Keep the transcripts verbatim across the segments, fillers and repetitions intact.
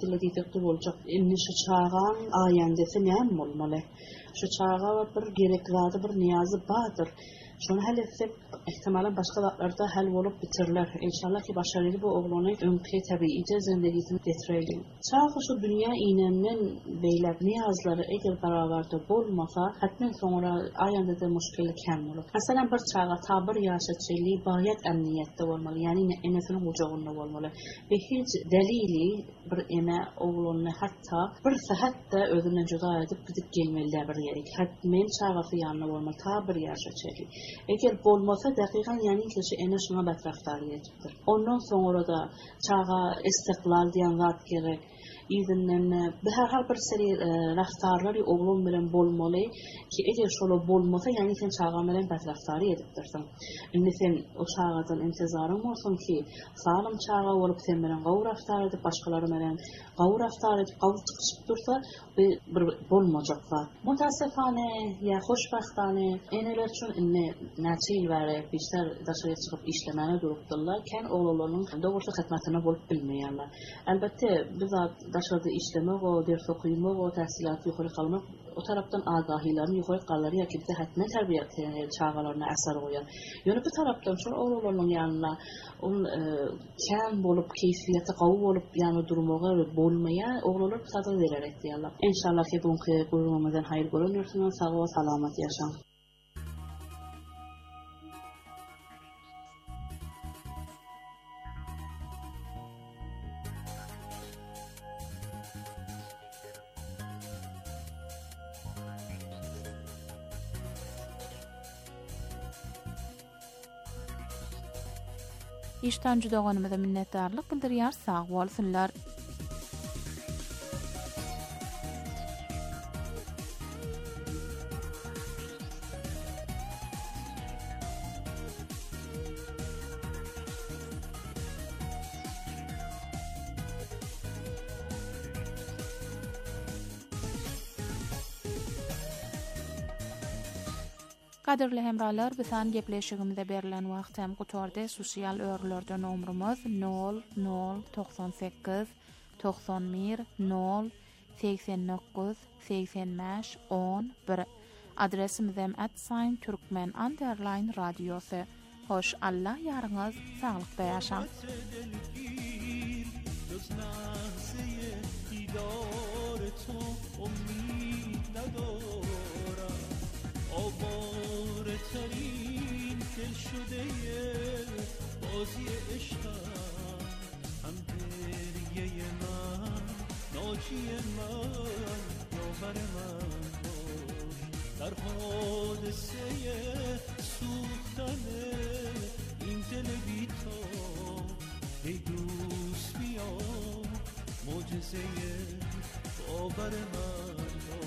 dilediği olacak. İnni şu çağın ayandesi ne olmalı? Şu çağa bir gerekli bir niyazı vardır. Şunu hal etsek ihtimalen başka vaktlarda hal olup bitirler. İnşallah ki başarılı bu oğlanı önkü tabiice zendegisini getirelim. Çağı şu dünya iğnenin beyler niyazları eğer beraberdə olmasa, hatmen sonra ayanda da müşkili kem olur. Mesela bir çağa tabir yaşatçılığı bayat emniyette olmalı. Yani enesinin ucağında olmalı. Ve hiç delili bir ene oğlanı hatta bir saat de özünden cüda edip gidip gelmeliler bir yere. Hatmen çağası yanına olmalı. Tabir yaşatçılığı. Eğer olmasa dakikan yani kişi ene şuna betraftarı ediptir. Ondan sonra da çağa istiklal diyen zat gerek. İzinlerine her her bir seri raftarları oğlum bilen bolmalı ki eğer şöyle bolmasa yani sen çağırmadan betraftarı ediptirsin. Şimdi sen o çağdan intizarın olsun ki sağlam çağa olup sen bilen gavur raftar edip başkaları bilen gavur raftar edip gavur çıkışıp dursa bir, bir bolmayacak var. Mutasifane ya hoşbahtane eneler için inne naçil vere bizler dışarıya çıkıp işlemene durupdurlar. Ken oğullarının doğrusu hizmetine bolup bilmeyenler. Elbette bizzat dışarıda işlemek o, ders okuymak o, tahsilatı yukarı kalmak o taraftan agahilerin yukarı kalları ya ki bize hatmen terbiye çağalarına eser koyar. Yani bir taraftan sonra oğullarının yanına onun e, ken bolup, keyfiyeti kavu bolup yani durmağa bolmaya oğullar sadece vererek diyorlar. İnşallah ki bugünkü kurumumuzdan hayır görünürsünüz. Sağ ol, selamet yaşam. İşten judaganymyza minnetdarlyk bildirýär. Sag bolsunlar. Kadirli hemralar, bisan gepleşigimizde berilen wagtem gutorda sosial örlerde nomrumuz nol nol doksan sekiz doksan bir nol seksen dokuz seksen beş on bir. Adresimizem at sign Türkmen underline radyosu. Hoş Allah yarınız sağlıkda yaşa. آواره ترین دل شده بازی عشقم هم گریه من ناجی من یاور من باش در حادثه سوختن این دل بی‌تا ای دوست بیا معجزه باور من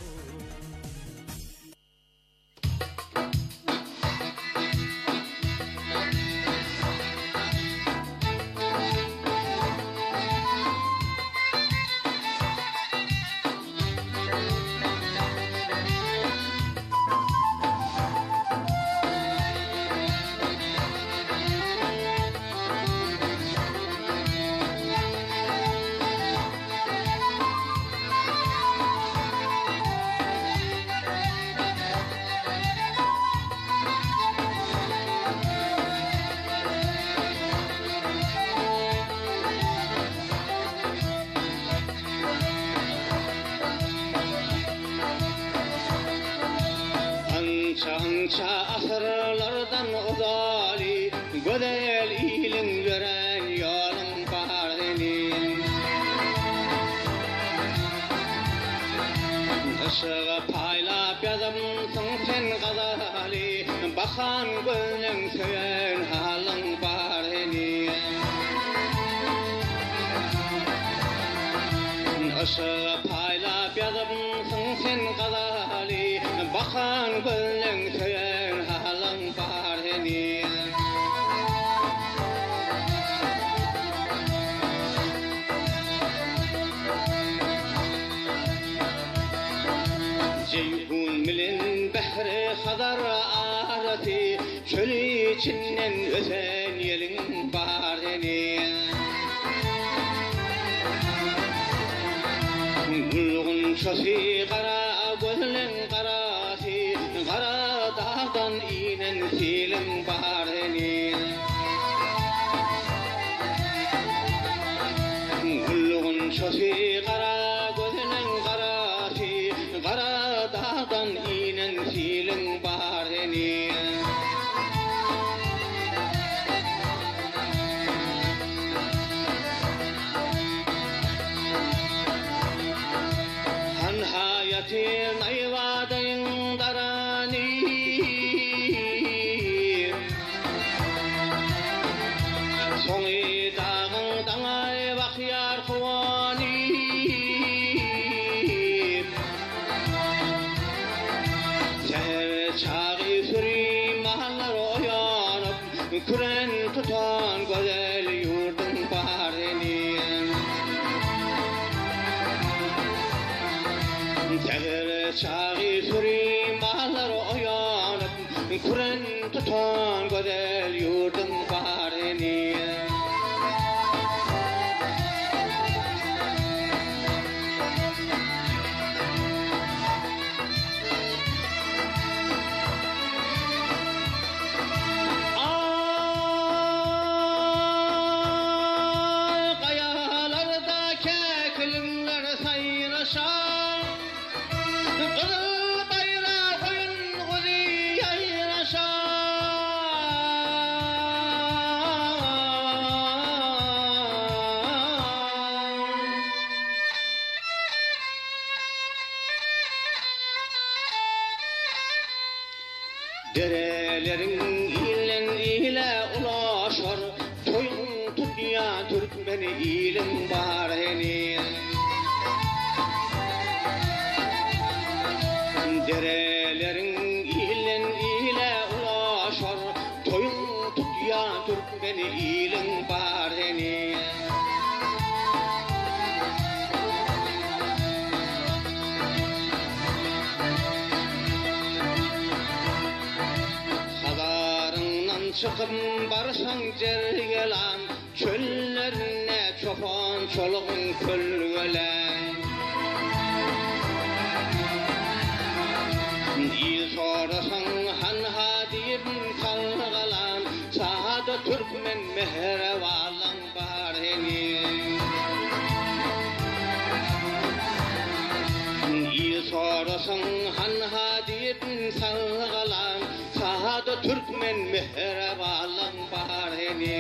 Ança asırlardan uzali Gödel ilin gören yolun bahardinin Işığı paylap yazımsın sen gazali Bakan gönlün söyün halın bahardinin Işığı paylap yazımsın sen gazali Bakan gönlün söyün halın bahardinin Ceyhun milin behri hadar arati Çölü içinden öten yelin bahardinin şosi qara gözlün qarasi qara dağdan inen silim bareni Gulluğun şosi qara gözlün qarasi qara dağdan inen silim bareni Hayatin ayvadın darani Soňy dağın daňay bakyar kuwani Ser çagy süri mahallar oýanyp Küren tutan gözel ýurdun bareni Teger çagy süri mahallar oýanyp Küren tutan gözel ýurdun bareni Ay gayalarda keklimler sayraşar Kızıl bayrak oyun kuzi yayraşar Derelerin ilen ile ulaşar Toyun tutya Türkmeni ilim bareni Derelerin ilen ile ulaşar Toyun tutya Türkmeni ilim bareni Hadarından çıkıp barsan jergelan Çöllerine çopan çoluğun kölgelen İyi sorasan han hadiyim kalgalan Sahada Türkmen mehrevalan bareni İyi sorasan han hadiyim kalgalan Sahada Türkmen mehrevalan bareni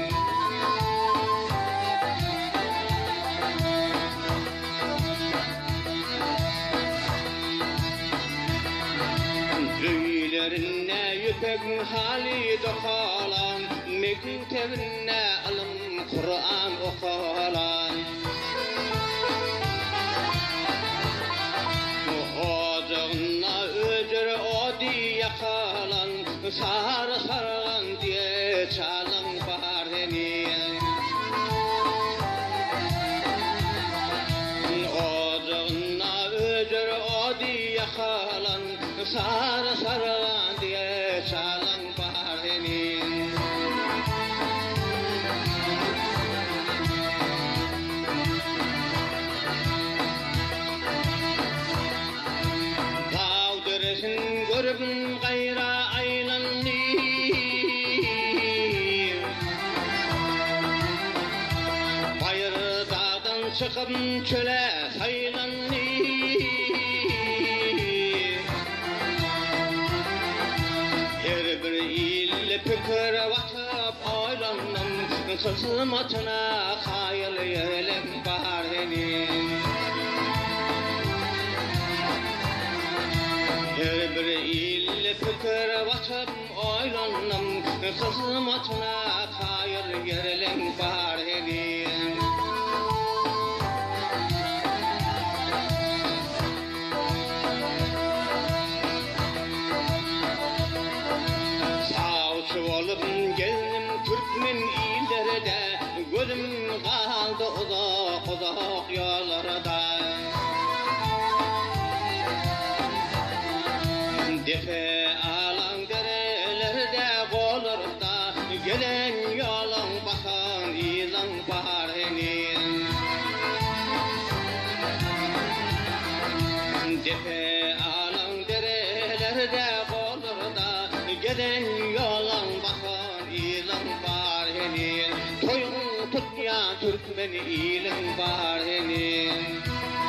Öylerine yüpek hali dokalan Mektebine alım Kur'an okalan Ocağına ödür odi yakalan Sarı sargan diye çalan bareni Ocağına ödür odi yakalan Sarı sargan diye çalan bareni Dağdırısın görübün gayra aylanlı Bayır dağdan çıkıp çöle saylanlı Her bir il pükür vatıp aylanım Kızılmatına hayal yelim bareni Her bir il pükür vatıp aylanım Kızılmatına hayal yelim bareni Savcı olup geldim Türkmen illerde Gözüm kaldı uzak uzak yollarda Defe alan derelerde kollarda Gelen yalan bakan ilan bahar defe alan derelerde bolurda geden yolan bakar ilan var henin toyun tutmayan Türkmen ilan var henin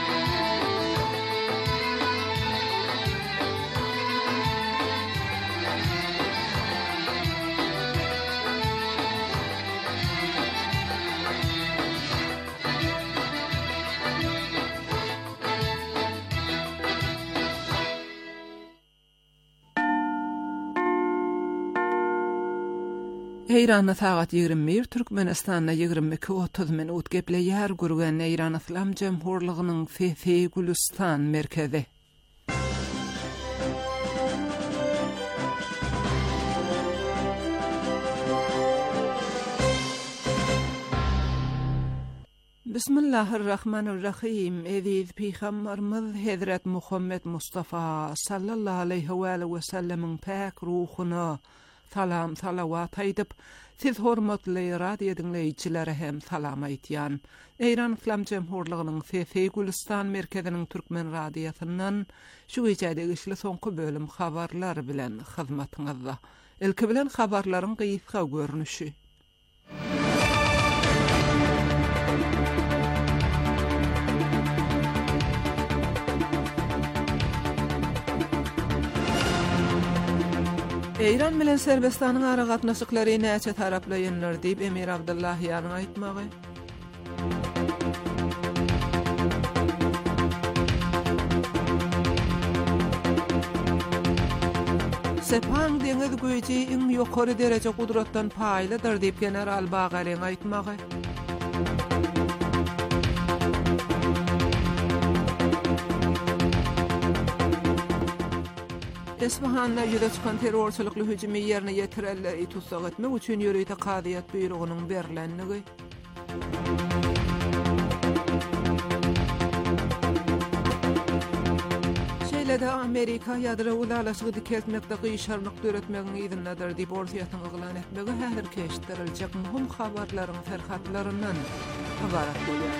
İran'a saat yigirmi bir, Türkmenistan'a yigirmi iki otuz minut geple yer gurgan İran İslam Cemhurluğu'nun Fethi Gülistan merkezi. Bismillahirrahmanirrahim. Eziz Peygamberimiz Hazret Muhammed Mustafa sallallahu aleyhi ve sellem'in pak ruhuna salam salavat aýdyp, siz hormatly radio dinleýiçilere hem salam aýtýan. İran İslam Cemhurluğunyň Fethi Gülistan merkeziniň Türkmen radiosundan şu gecede işli soňky bölüm habarlar bilen hyzmatyňyzda. Ilki bilen habarlaryň gysga görnüşi. İran bilen Serbestanyň ara gatnaşyklary näçe taraply ýönler diýip Emir Abdullahiýanyň aýtmagy. Sepang deňiz güýji iň ýokary derece gudratdan paýlydyr diýip general Bagariň aýtmagy. Esfahan'da ýüze çykan terrorçylykly hüjümi ýerine ýetirelleri tutsak etmek üçin ýöreýte kadyýat buýrugynyň berilendigi. Şeýlede Amerika ýadra ulalaşygy dikeltmekde gyşarlyk döretmegiň ýygynadyr diýip ortaýatyň yglan etmegi häzir keşdiriljek muhim habarlaryň ferhatlaryndan habarat bolýar.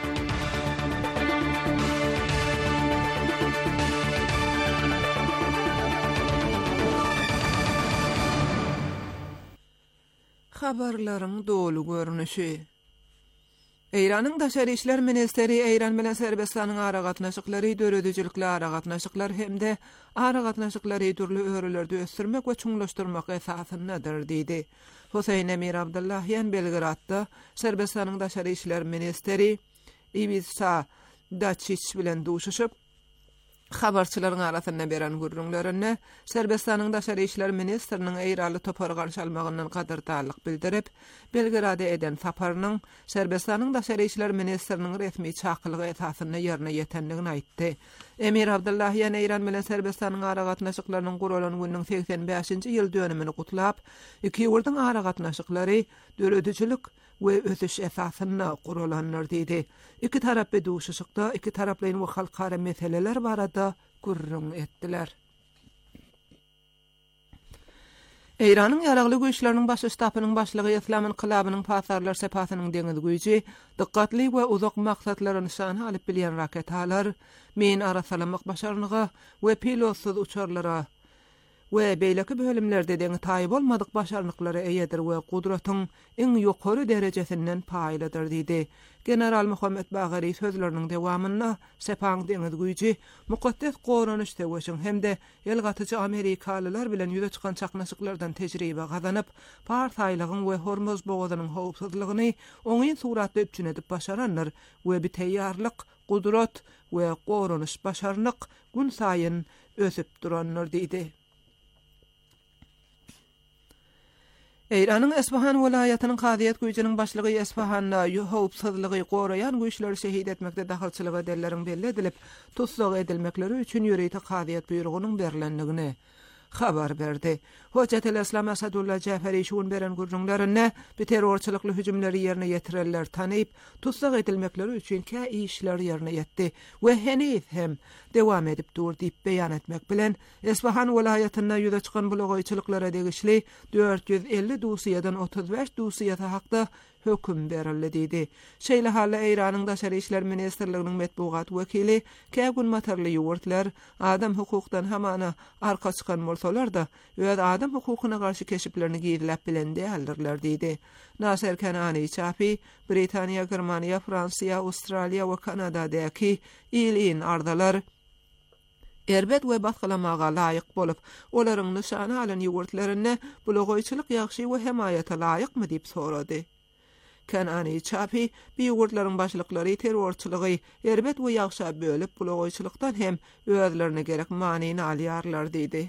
Habarlaryň dolu görnüşi. İranyň Daşary işler ministeri İran bilen Serbestanyň ara gatnaşyklary, döredüjilikli ara gatnaşyklar hemde ara gatnaşyklary türlü örelerde ösürmek we çuňlaşdyrmak esasyndadyr diýdi. Husayn Emir Abdullahiýan Belgradda Serbestanyň Daşary işler ministeri Ivica Dačić bilen duşuşyp habarçylaryň arasynda beren gürrüňlerine Serbestanyň Daşary işler ministriniň eýraly topary garşy almagyndan gadardarlyk bildirip, Belgrada eden saparynyň Serbestanyň Daşary işler ministriniň resmi çakylygy esasynda ýerine ýetendigini aýtdy. Emir Abdullahiýan İran bilen Serbestanyň ara gatnaşyklarynyň guralan günüň seksen beşinji ýyl dönümini gutlap, iki ýurdyň ara gatnaşyklary döredüjilik we ötüş esasynda guralanlar diýdi. İki tarap beduşuşykda iki taraplaryň we halkara meseleler barada gurrun etdiler. İranyň ýaragly güýçleriniň baş ştabynyň başlygy İslam inqilabynyň pasarlar sepatynyň deňiz güýji dikkatli we uzak maksatlary nişan alyp bilýän raketalar men ara salamak başarnyga we pilotsuz uçarlara we beýleki bölümlerde deňi taýyp bolmadyk başarnyklara eýedir we gudratyň iň ýokary derecesinden paýlydyr diýdi. General Muhammed Bagari sözleriniň dewamynda Sepang deňiz güýji mukaddes goranyş teweşiň hemde ýelgatyjy Amerikalylar bilen ýüze çykan çaknaşyklardan tejribe gazanyp, partaýlygyň we Hormuz bogazynyň howpsuzlygyny oňyn suratda üpçün edip başaranlar we bir teýýarlyk, gudrat we goranyş başarnyk gün saýyn ösüp duranlar diýdi. İran'ın Esfahan welaýatynyň Kadyýat güýjiniň başlygy Esfahan'da howpsuzlygy goraýan güýçleri şehit etmekde dahalçylyk edenleriň belli edilip, tutsak edilmekleri üçin ýöreýte Kadyýat buýrugynyň berilendigini habar berdi. Hojjatul Islam Asadullah Jafari şuun beren gurrunlaryna bir terrorçylykly hüjümleri ýerine ýetireller tanyp, tutsak edilmekleri üçin kä işler ýerine ýetdi we henüz hem dewam edip dur diýip beýan etmek bilen Esfahan welaýatynda ýüze çykan bulagoýçylyklara degişli dört yüz elli dusiýadan otuz beş dusiýata hakda höküm berildi diýdi. Şeýle hally Eýranyň Daşary işler ministrliginiň medbugat wekili Kägun Matarly ýurtlar adam hukukdan hamana arka çykan bolsalar-da, öz adam hukukyna garşy keşiplerini giýilip bilen däldirler diýdi. Nasser Kanani çapy Britaniýa, Germaniýa, Fransiýa, Australiýa we Kanadadaky ilin ardalar erbet we batgalamaga laýyk bolup, olaryň nişany alan ýurtlaryny bulogoýçylyk ýagşy we hemayata laýykmy diýip sorady. Kanani çapy bu ýurtlaryň başlyklary terrorçylygy erbet we ýagşy bölüp bulogoýçylykdan hem özlerine gerek manyny alýarlar diýdi.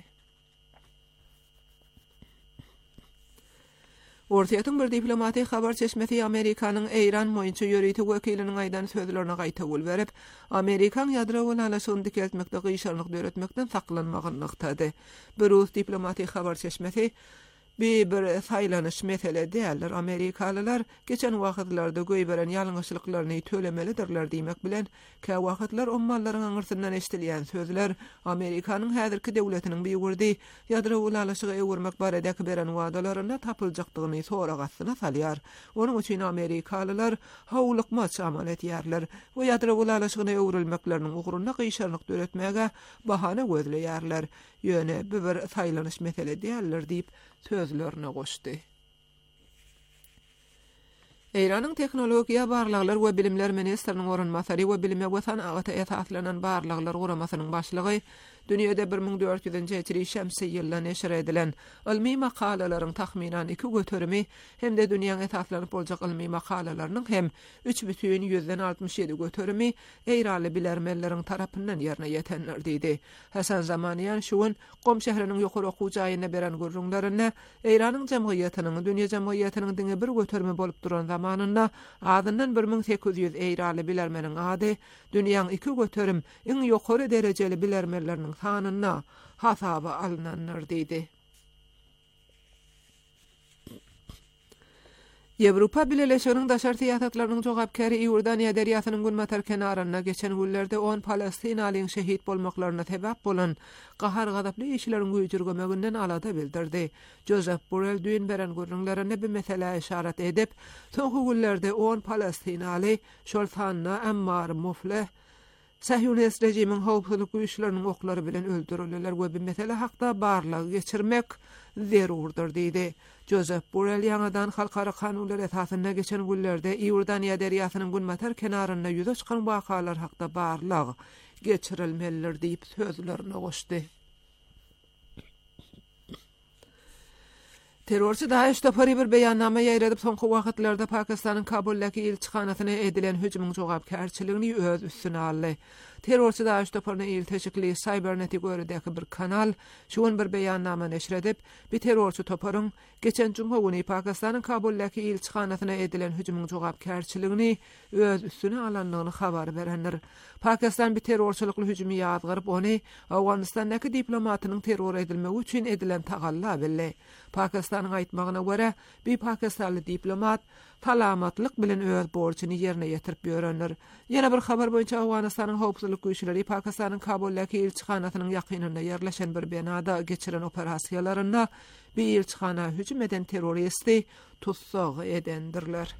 Ortaýatyn bir diplomatik habar çeşmesi Amerikanyň Eýran moýunça ýörüýti wekiliniň aýdan sözlerine gaýta bol berip, Amerikan ýadro golalyşyny dikeltmekde gyşarlyk döretmekden saklanmagyny ykdy. Bir Rus diplomatik habar çeşmesi bir bir saýlanyş mesele däldir. Amerikalılar geçen wagtlarda göýberen ýalňyşlyklaryny tölemelidirler diýmek bilen, kä wagtlar ummallaryň aňyrsyndan eşdilýän sözler Amerikanyň häzirki döwletiniň biýgürdi ýadro golalyşyga öwürmek baradäki beren wagdalaryna tapyljakdygyny soragasyna salýar. Onuň üçin Amerikalılar howlukmaç amal etýärler we ýadro golalyşygyna öwrülmekleriniň ugruna gyşarlyk döretmäge bahana gözleýärler. Ýöne bir bir saýlanyş mesele däldir diýip sözlerine goşdy. Eýranyň teknologiýa barlaglar we bilimler ministriniň orunmasary we bilime we sanaty esaslanan barlaglar guramasynyň başlygy dünýede bir ming dört ýüzünji şämsi ýylda neşr edilen ilmi makalalaryň tahminan iki götürmi hem de dünýäň esaslanyp boljak ilmi makalalarynyň hem üç бүтүn ýüzden altmış ýedi götürmi eýraly bilermenleriň tarapyndan ýerine ýetenler diýdi. Hasan Zamaniýan şuwun Qom şäheriniň ýokary okuw jaýyna beren gurrunlaryna Eýranyň jemgyýetiniň dünýä jemgyýetiniň diňe bir götürmi bolup duran zamanynda adyndan bir ming sekiz ýüz eýraly bilermeniň ady dünýäň iki götürüm iň ýokary derejeli bilermenleriň sanyna hasaba alınanlar diýdi. Ýewropa Birleşiginiň daşar teýatlarynyň jogapkary Iordaniýa derýasynyň Gulmatar kenaryna geçen günlerde on Palestinalyň şehit bolmaklaryna sebäp bolan gahar gadaply işleriň güýjürgemeginden alada bildirdi. Joseph Borrell düýün beren gurrunlaryna bir mesele işaret edip, soňky günlerde on Palestinaly şol sanyna Ammar Mufleh Sahyonist rejimiň howpsuzlyk güýçleriniň oklary bilen öldürilýärler we bu mesele hakda barlyk geçirmek zerurdur diýdi. Joseph Borrell ýangadan halkara kanunlar esasyna geçen günlerde Iordaniýa derýasynyň Gulmatar kenaryna ýüze çykan wakalar hakda barlyk geçirilmelidir diýip sözlerini goşdy. Terrorçy Daesh topary bir beýannama ýaýradyp soňky wagtlarda Pakistanyň Kabuldaky elçixanasyna edilen hüjümyň jogapkärçiligini öz üstüne aldy. Terrorçy Daesh toparyna ilteşikli Cybernetic öredäki bir kanal şuň bir beýannama neşr edip, bir terrorçy toparyň geçen juma güni Pakistanyň Kabuldaky elçixanasyna edilen hüjümyň jogapkärçiligini öz üstüne alanlygyny habar berenler. Pakistan bir terrorçylykly hüjümi ýazgyryp ony Awganistandaky diplomatynyň terror edilmegi üçin edilen tagalla bildi. Pakistanyň aýtmagyna görä, bir pakistanly diplomat talamatlyk bilen öz borçyny ýerine ýetirip ýörenler. Ýene bir habar boýunça Awganistanyň howpsuzlyk güýçleri Pakistanyň Kabuldaky elçixanasynyň ýakynynda ýerleşen bir binada geçiren operasiýalaryna bir elçixana hüjüm eden terroristi tutsak edendirler.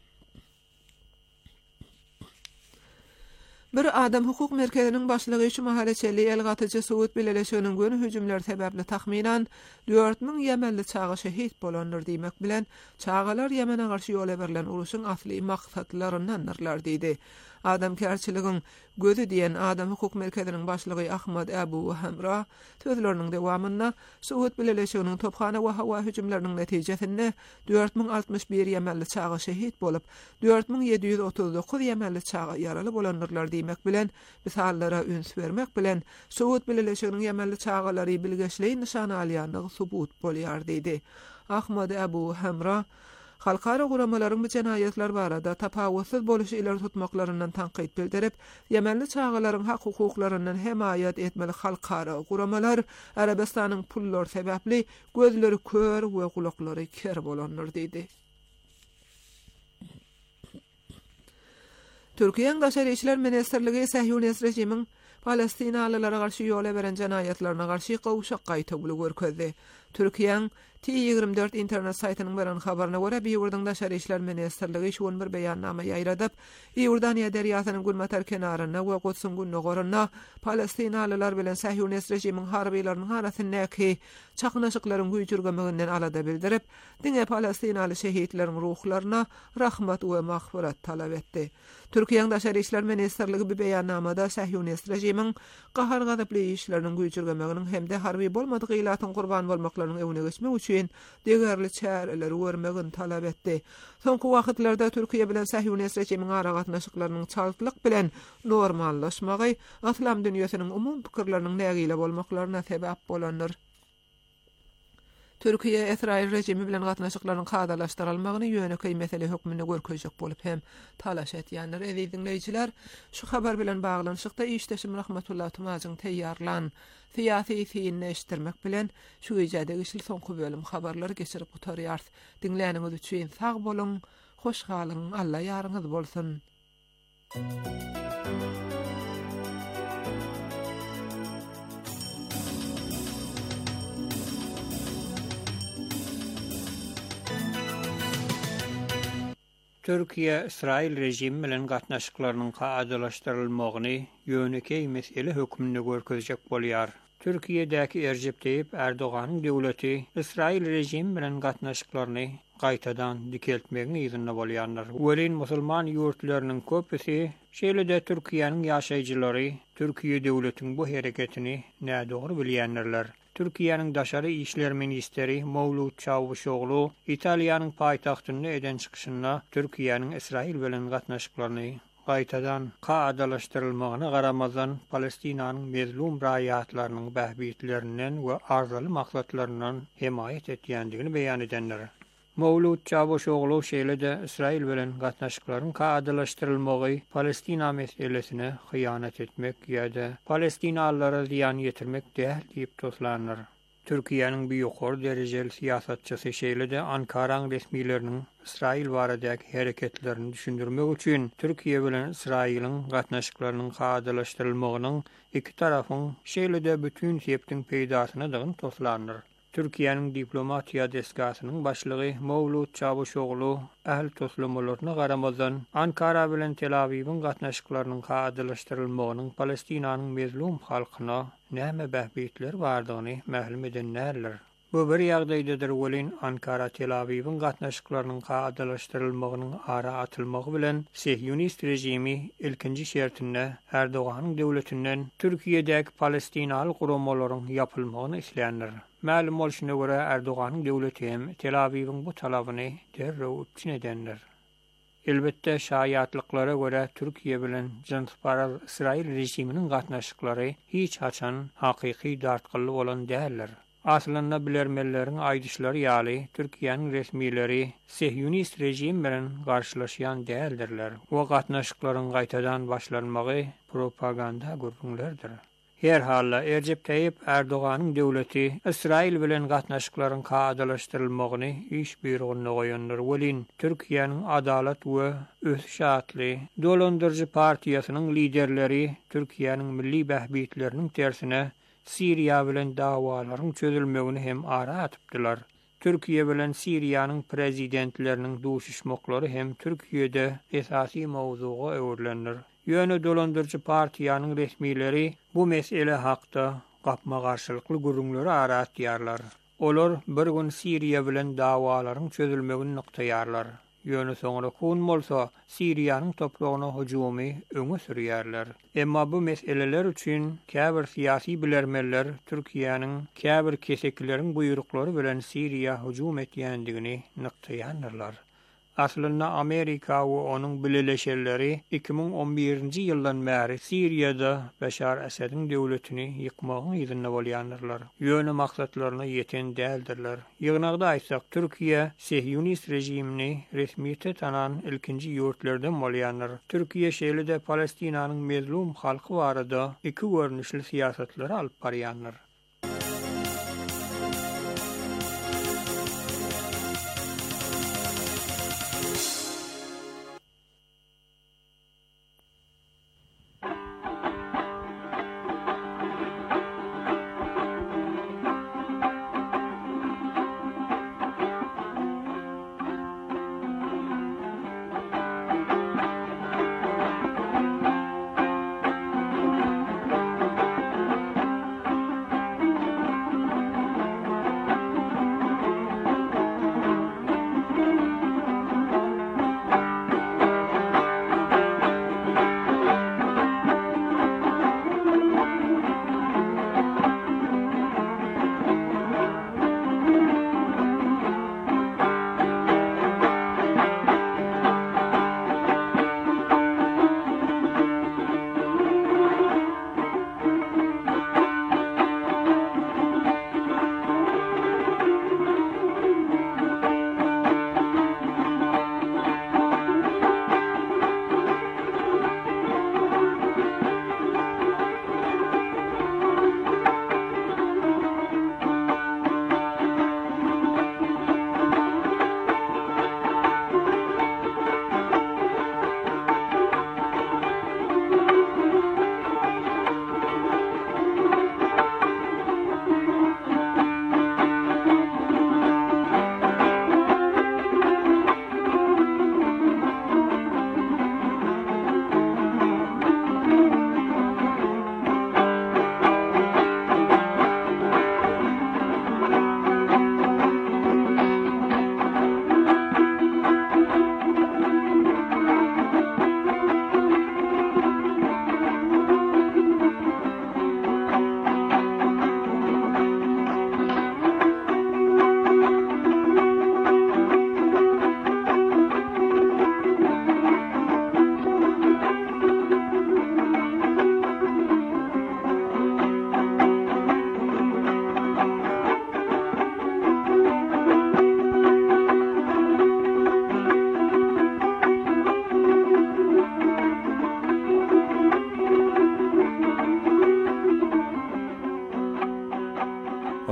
Bir adam hukuk merkeziniň başlygy şu mahalle çelli el gatyjy Suud Birleşiginiň göni hüjümler sebäpli tahminan dört ming Yemenli çağa şehit bolanlar diýmek bilen çağalar Yemene garşy ýola berilen uruşyň asly maksatlaryndandylar diýdi. Adam kärçiligiň gözü diýen adam hukuk merkeziniň başlygy Ahmad Abu Hamra sözleriniň dewamynda Suud Birleşiginiň topxana we hawa hüjümleriniň netijesinde dört ming altmış bir Yemenli çağa şehit bolup dört ming ýedi ýüz otuz dokuz Yemenli çağa ýaraly bolanlar diýmek bilen misallara üns bermek bilen Suud Birleşiginiň Yemenli çağalary bilgeçliği nişan alýanlygy subut bolýar diýdi. Ahmad Abu Hamra halkara guramalaryň bu jenaýetler barada tapawutsuz boluşy ileri tutmaklaryndan tanqid bildirip, Yemenli çağalaryň hak hukuklarynyň hemayat etmeli halkara guramalar Arabistanyň pullar sebäpli gözleri kör we gulaklary ker bolanlar diýdi. Türkiýanyň Daşary işler ministrligi Sahyonist rejimiň Palestinalylara garşy ýola beren jenaýetlerine garşy gowşak gaýta bulup görkezdi. Türkiýeň T ýigrimde dört internet saytynyň beren habaryna görä Biýurdyň Daşary işler ministrligi şuň bir beýannama ýaýradyp, Iýordaniýa derýasynyň Gulmatar kenaryna we Gutsun gününe goranna Palestinalylar bilen Sahyonist rejimiň harbylarynyň arasyndaky çaknaşyklaryň güýjürgemeginden alada bildirip, diňe Palestinaly şehitleriň ruhlaryna rahmat we magfirat talap etdi. Türkiýeň Daşary işler ministrligi bir beýannamada Sahyonist rejimiň gahar gazyply işleriniň güýjürgemeginiň hemde harby bolmadyk ýylatyň gurban bolmaklarynyň öwüne geçmek üçin degerli çäreler görmegini talap etdi. Soňky wagtlarda Türkiýe bilen Sahyonist rejimiň aragatnaşyklarynyň çaltylyk bilen normallaşmagy atlam dünýäsiniň umum pikirleriniň nägile bolmaklaryna sebäp bolandyr. Türkiýe Israil rejimi bilen gatnaşyklaryň kadalaşdyrylmagyny ýönekeý mesele hökmüne görkezjek bolup hem talaş etýänler. Eýdi dinleýijiler, şu habar bilen baglanyşykda işdeşim Rahmatullah Tumazyň teýýarlan syýasy fiýinni eşitdirmek bilen şu ýerde işli soňky bölüm habarlary geçirip gutarýar. Dinläniňiz üçin sag bolun, hoş galyň, Allah ýaryňyz bolsun. Türkiye, İsrail rejimi bilen gatnaşyklarynyň kadalaşdyrylmagyny ýönekeý mesele hökmünde görkezjek bolýar. Türkiýedäki Erjep Tayyip Erdoganyň döwleti İsrail rejimi bilen gatnaşyklaryny gaýtadan dikeltmegine ýygyny bolýarlar. Welin musulman ýurtlarynyň köpüsi şeýle-de Türkiýanyň ýaşaýjylary Türkiýe döwletiň bu hereketini nädogry bilýänler. Türkiýanyň Daşary işler ministeri Mevlut Çavuşoglu Italiýanyň paýtagtyny eden çykyşynda Türkiýanyň Israil bilen gatnaşyklaryny gaýtadan kadalaşdyrylmagyna garamazdan Palestinanyň mezlum raýatlarynyň bähbitlerinden we arzaly maksatlaryndan hemaýet etýändigini beýan edenler. Mevlut Çavuşoglu şeýle-de Israil bilen gatnaşyklaryň kadalaşdyrylmagy Palestina meselesine hyýanat etmek ýa-da Palestinalylara ziýan ýetirmek däl diýip toslanýar. Türkiýanyň bir ýokary derejeli siýasatçysy şeýle-de Ankaraň resmiýetleriniň Israil baradaky hereketlerini düşündirmek üçin Türkiýe bilen Israilyň gatnaşyklarynyň kadalaşdyrylmagynyň iki tarafyň şeýle-de bütün septiň peýdasyna dagyn toslanýar. Türkiýanyň diplomatiýa deskasynyň başlygy Mevlut Çavuşoglu ähli toslamalarına garamazdan Ankara bilen Tel Awipiň gatnaşyklarynyň kadalaşdyrylmagynyň Palestinanyň mezlum halkyna näme bähbitler bardygyny mählum edenler. Bu bir ýagdaýdadyr welin Ankara Tel Awipiň gatnaşyklarynyň kadalaşdyrylmagynyň ara atylmagy bilen Sihyonist rejimi ilkinji şertinde Erdoganyň döwletinden Türkiýedäki Palestinaly guramalaryň ýapylmagyny isleýänler. Ma'lum bolşuna göre Erdoganyň döwleti hem Tel Awipiň bu talabyny derrew üçin edenler. Elbetde şaýatlyklara göre Türkiýe bilen Janspara Israil rejiminiň gatnaşyklary hiç haçan hakyky dartgyly bolan däldir. Aslynda bilermelleriň aýdyşlary ýaly Türkiýanyň resmiýetleri Sihyonist rejim bilen garşylaşýan däldirler. O gatnaşyklaryň gaýtadan başlanmagy propaganda gurpunlardyr. Her halla Erjep Tayyip Erdoganyň döwleti Israil bilen gatnaşyklaryň kadalaşdyrylmagyny iş buyrugyna goýandyr. Welin Türkiýanyň Adalet we Özşatly dolandyrjy partiýasynyň liderleri Türkiýanyň milli bähbitleriniň tersine Siriýa bilen dawalaryň çözülmegini hem ara atypdylar. Türkiýe bilen Siriýanyň prezidentleriniň duşuşmaklary hem Türkiýede esasy mowzuga öwürlendir. Ýöne dolandyrjy partiýanyň resmiýetleri bu mesele hakda gapma garşylykly gurulmaly ara atýarlar. Olar bir gün Siriýa bilen dawalaryň çözülmegini noktaýarlar. Ýöne soňra kun bolsa Siriýanyň topragyna hujumy öňe sürýärler. Emma bu meseleler üçin käbir syýasy bilermeler Türkiýanyň käbir kesekleriň buýruklary bilen Siriýa hujum etýändigini noktaýarlar. Aslında Amerika we onuň bileleşerleri iki bin on birinji ýyldan bäri Siriýada Beşar Esad'yň döwletini ýykmagyny ýygyny bolýanlar. Ýöne maksatlaryna ýeten däldirler. Ýygnagda aýtsak, Türkiýe Sihyonist rejimini resmiýete tanan ilkinji ýurtlardan bolýanlar. Türkiýe şeýle-de Palestinanyň mezlum halky barada iki görnüşli siýasatlary alyp barýanlar.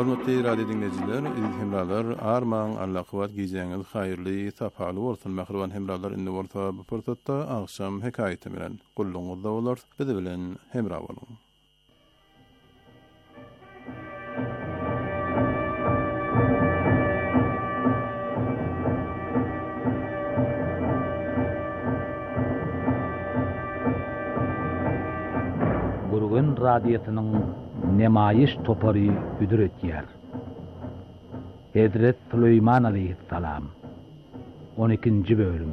Hormatly radio dinleyijiler, iziz hemralar, arman allaqıvat giýjeňiz haýyrly, tapaly bolsun. Mähriban hemralar, indi bolsa bu pursatda agşam hekaýete bilen gulluňyzda bolar. Bizi bilen hemra bolun. Gurgun radyosynyň nemayiş topary üdür etýär. Hazret Süleyman aleyhissalam on ikinji bölüm.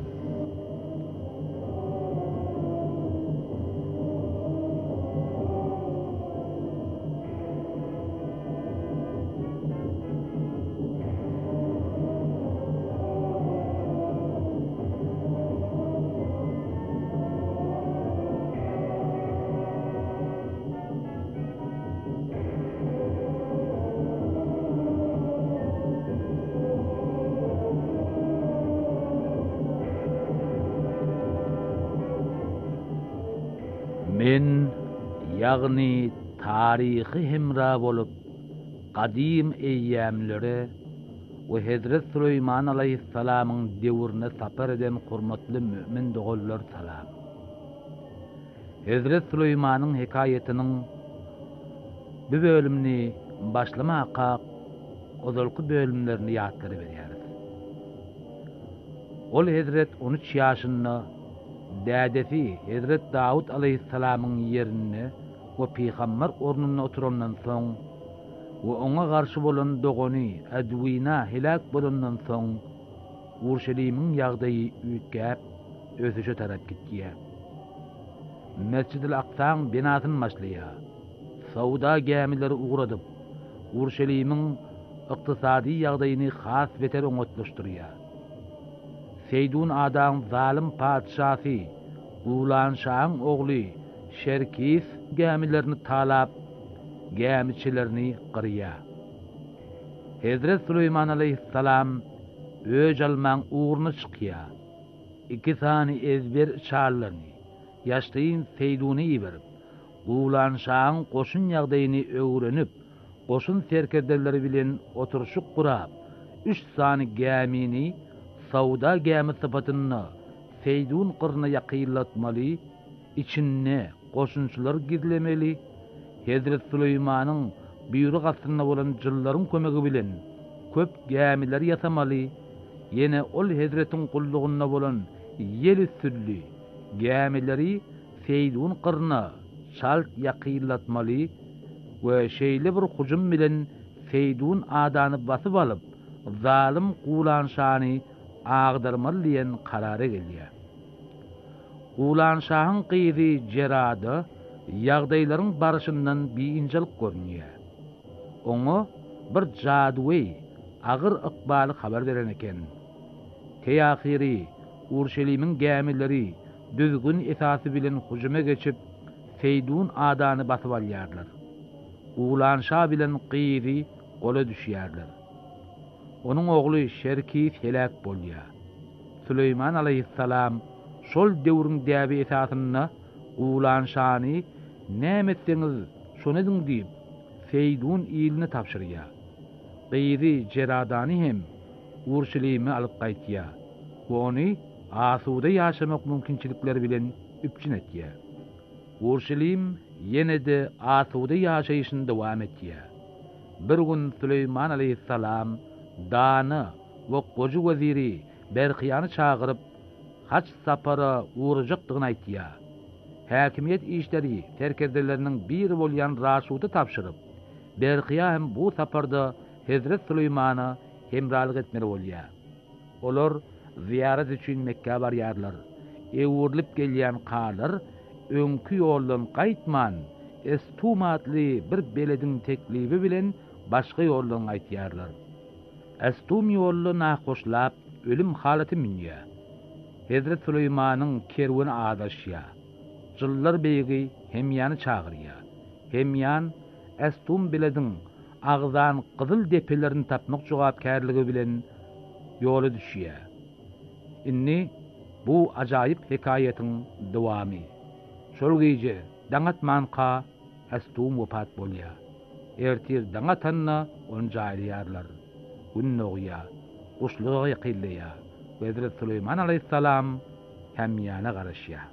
Men ýagny taryhy hemra bolup qadim eýýämlere we Hazret Süleyman aleyhissalamyň döwrüne sapar eden hormatly mümin dogullar salam. Hazret Süleymanyň hekaýetiniň bu bölümini başlamaqa ozalky bölümlerini ýatlary berýäris. Ol Hazret on üç ýaşynda dädesi Hazret Davud aleyhissalamyň ýerine we peýgamber ornuna oturandan soň we oňa garşy bolan dogany Adwina helak bolandan soň Urşelimyň ýagdaýy üýtgäp özüçe tarap gitýär. Mescid-i Aqsaň binasyny başlaýar. Sauda gämileri uğradyp Urşelimyň ykdysady ýagdaýyny has beter oňatlaşdyrýar. Seydun adam zalim padşahı Ulan Şah'ın oğlu Şerkis gemilerini talap gemiçilerini qırıya. Hazret Süleyman aleyhissalam öj alman uğruna çıkıya. İki sani ezber çağırlarını yaşlayın Seydun'u iberip Ulan Şah'ın koşun ýagdaýyny öğrenip koşun serkerderleri bilen oturuşuk kurap üç sani gemini Sauda gemi sıfatyny Seydun qırna ýaqyllatmaly, içinne goşunçylar gizlemeli. Hazret Süleymanyň buyruk astyna bolan jyllaryň kömegi bilen köp gemiler ýasamaly. Ýene ol Hazretiň kullugyna bolan ýel üstünli gemileri Seydun qırna şalt ýaqyllatmaly we şeýle bir hujum bilen Seydun adany basyp alyp zalim Ulan Şahny ağdarmaly diýen karara gelýär. Ulan Şah'ın qyzy Cerada ýagdaýlaryň barşyndan biňjalik görünýär. Oňa bir jaduwy agyr ykbaly habar beren eken. Teýahiri Urşelimiň gemileri düzgün esasy bilen hujuma geçip Seydun adany basyp alýarlar. Ulan Şah bilen qyzy gola düşýärler. Onun oğlu Şerkis helak bolýar. Süleyman aleyhissalam şol döwrüň däbi esasyna Ulan Şahny nämetdiňiz şonu ediň diýip Seydun ýylyny tapşyrýar. Qyzy Ceradany hem Urşelime alyp gaýtýar. Ony asuda ýaşamak mümkinçilikleri bilen üpçün etýär. Urşelim ýene-de asuda ýaşaýyşyny dowam etýär. Bir gün Süleyman aleyhissalam Dany we goju weziri Berqiýany çagyryp haç sapara uğrajakdygyny aýtýar. Häkimiýet işleri terkerderleriniň biri bolýan Raşudy tapşyryp, Berqiýa hem bu saparda Hazret Süleymana hemralyk etmeli bolýar. Olar ziyaret üçin Mekkä barýarlar. Ewurlip gelýän qalar öňkü ýoldan gaýtman, estumatly bir belediň teklibi bilen başga ýoldan gaýtýarlar. Estum ýollu nahoşlap ölüm halaty minýär. Hazret Süleymanyň kerwany adaşýar. Jyllar beýgi Hemýany çagyrýar. Hemýan Estum bilediň agzan gyzyl depelerini tapmak jogapkärligi bilen ýola düşýär. Inni bu ajaýyp hekaýetiň dowamy. Şol gece daňat manqa Estum wepat bolýar. ertir daňa tanna on jaýlýarlar. Günnoğya, uşluğa ýakylýa. Hazrat Süleyman aleyhissalam hem ýana garaşýa.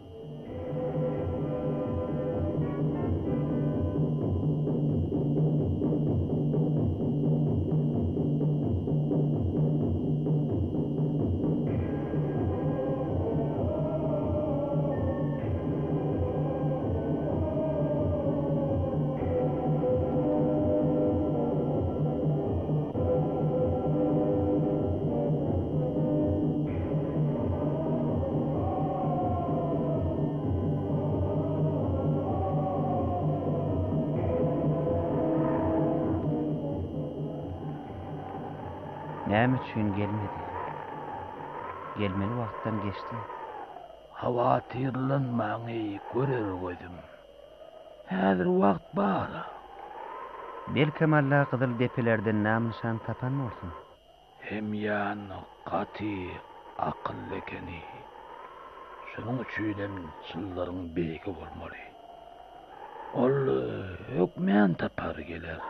Näme üçin gelmedi? Gelmeli wagtdan geçti. Hawa tyrlanmaňy görer gözüm. Häzir wagt bar. Belkem Allah gyzyl depelerden namyşan tapan bolsun. Hem ýan gaty akylly ekeni. Şonuň üçin hem çyllaryň beýigi bolmaly. Ol hökmen tapar geler.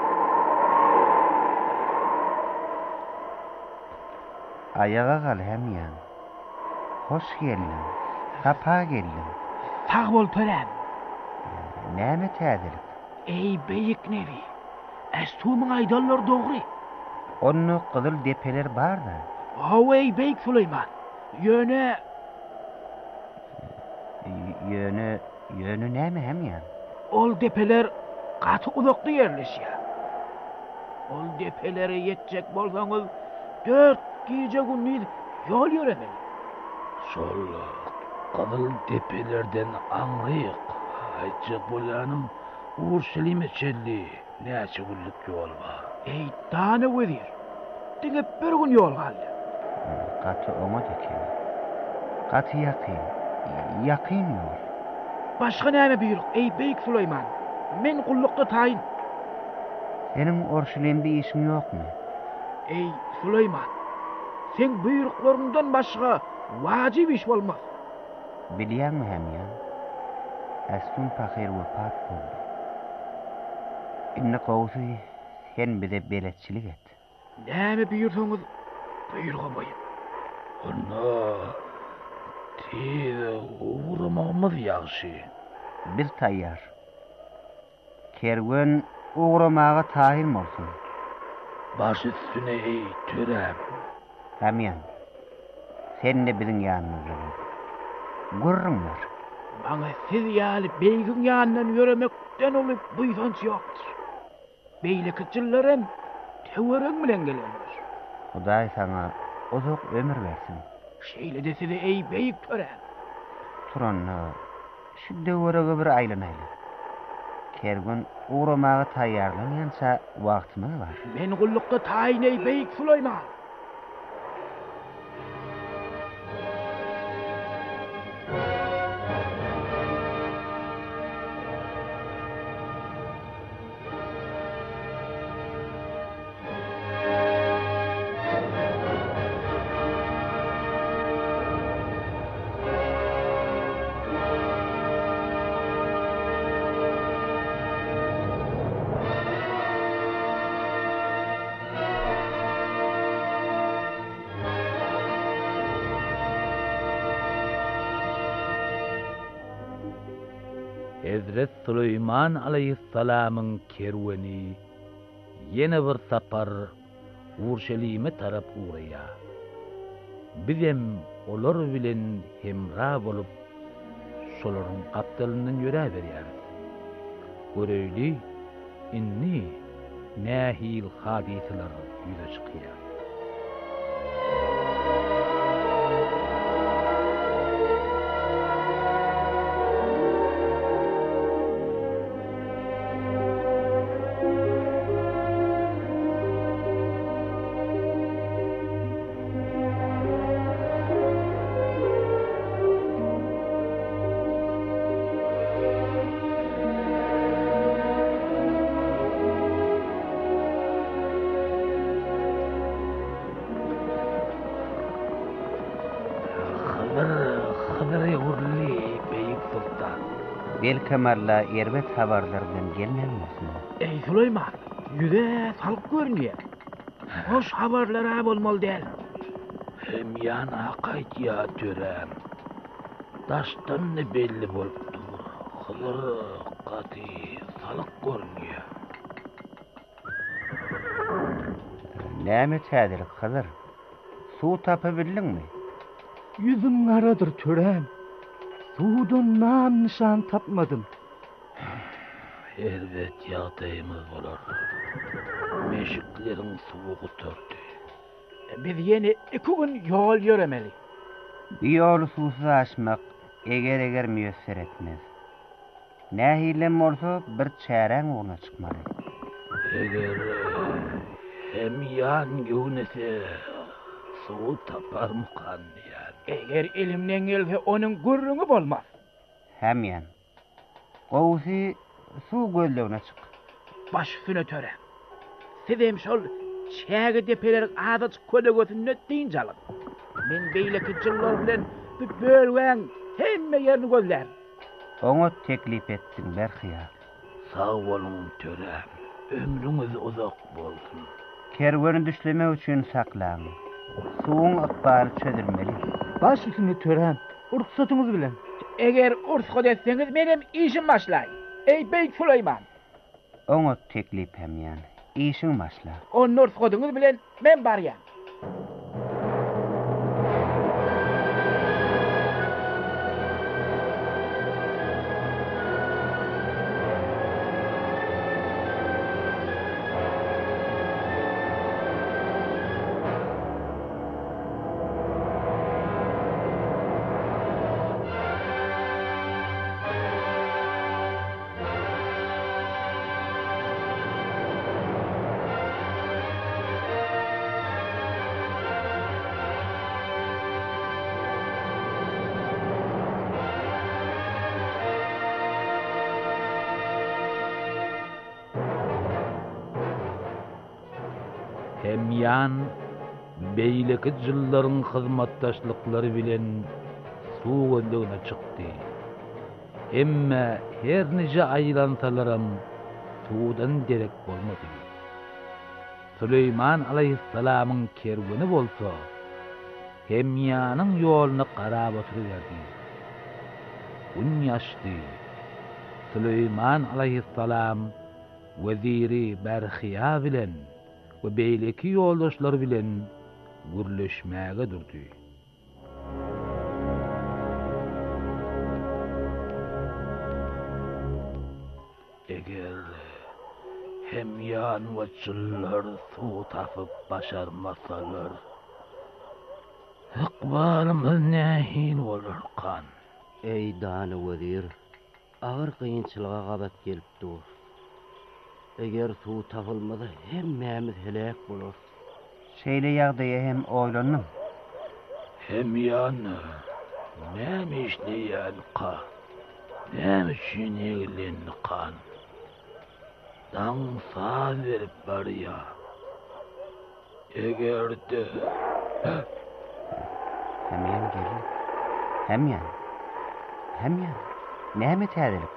Ayağa gal hem ýan. Hoş geldin. Tapa geldin. Sag bol törem. Näme täzelik? Ey beýik nevi. Ästumy aýdallar dogry. Onu gyzyl depeler bar-da. Hawa ey beýik Süleyman. Ýöne Ýöne ýöne näme hem ýan? ol depeler gaty uzakda ýerleşýär. Ol depelere ýetjek bolsaňyz dört gece gündüz yol yüremeli. Şol gyzyl depelerden aňryk aýtjak bolanym Urşelime çelli näçe günlük ýol bar. Ey tane wedir. Diňe bir gün ýol galdy. Gaty oňa deken. Gaty ýakyn. Ýakyn ýol. Başga näme buyruq ey beýik Süleyman? Men gullukda taýyn. Senin Urşelimde işin ýokmy? Ey Süleyman, sen buyruklarından başga wajib iş bolmaz. Bilýärmi hem ýa? Ästun pahyr wafat boldy. Inne gowsy sen bize beletçilik et. Näme buyursaňyz buyurga boýun. Onda tide uğramamız ýagşy. Biz taýýar. Kerwen uğramaga taýin bolsun. Baş üstüne ey törem. Hamyan. Sen de biziň ýanymyzda bol. Gurrunlar. Bana siz ýaly beýgiň ýanyndan ýöremekden olup buýsanç ýokdur. Beýlekçilerim töwerek bilen gelenler. Hudaý sana uzak ömür versin. Şeýle deside ey beýik törem. Turanna, şu döwrege bir aýlanaýly. Kergun uğramaga taýýarlanýança wagtymyz bar. Men gullukda taýyn ey beýik Süleyman. Hazrat Süleyman aleyhissalamyň kerweni ýene bir sapar Urşelime tarap uğraýar. Bizem olar bilen hemra bolup şolaryň gapdalyndan ýöre berýäris. Göreli inni nähil hadisler ýüze çykýar. Melkemarla erbet habarlar bilen gelmeýärmisin? Ey Süleyman, yüze salyk görünýär. Hoş habarlara bolmaly däl. Hem ýana gaýtýa törem. Daşdan ne belli bolupdy. Hyzyr gaty salyk görünýär. Näme täzelik Hyzyr? Suw tapabildingmi? Yüzüm garadyr törem. Suwdan nam nişan tapmadym. Elbet ýagdaýymyz bolar. Meşiklerin suwu guturdy. Biz ýene iki gün ýol ýöremeli. Bir ýol suwsuz aşmak eger eger müýesser etmez. Nähilem bolsa bir çäreň ogna çykmaly. Eger hem ýan ýöwnese suw taparmykan ýa. Eger elimden gelse onuň gürrüňi bolmaz. Hämýän. Gowsy suw göllegine çyk. Baş üstüne töre. Sizem şol çäge depeler adaç kölegötün nötdiň jalyk. Men beýleki jyllar bilen bir bölgäň hemme ýerini gözlär. Oňa teklip etdiň berhiyar. Sag bolun töre. Ömrüňiz uzak bolsun. Kerwany düşlemek üçin saklaň. Suwuň ykbary çödülmeli. Baş üstüne törem. Ursatyňyz bilen. Eger ursat etseňiz menem işim başlaý. Ey Beyk Süleyman. Oňa teklip hemýän. İşiň başla. Onu ursatyňyz bilen men barýam. Hemyan beýleki jyllaryň hyzmatdaşlyklary bilen suw göllegine çykdy. Emma her neje aýlantalaram suwdan derek bolmady. Süleyman alayhissalamyň kerwini bolsa, Hemyanyň ýolyny garap oturýardy. Gün ýaşdy. Süleyman alayhissalam weziri Berhiya bilen we beýleki ýoldaşlary bilen gürleşmäge durdy. Eger hemyan we çyllar suw tapyp başarmasalar, ykbalymyz nähil bolarkan. Ey dany wezir, agyr kynçylyga gabat gelipdi. Eger suw tapylmasa hemmämiz helak bolar. Şeýle ýagdaýa hem oýlanyň. Hemyan näme işleýän ka? Näme üçin eglendi kan? Daň saz berip barýar. Egerde Hemyan gelin. Hemyan. Hemyan. Näme täzelik?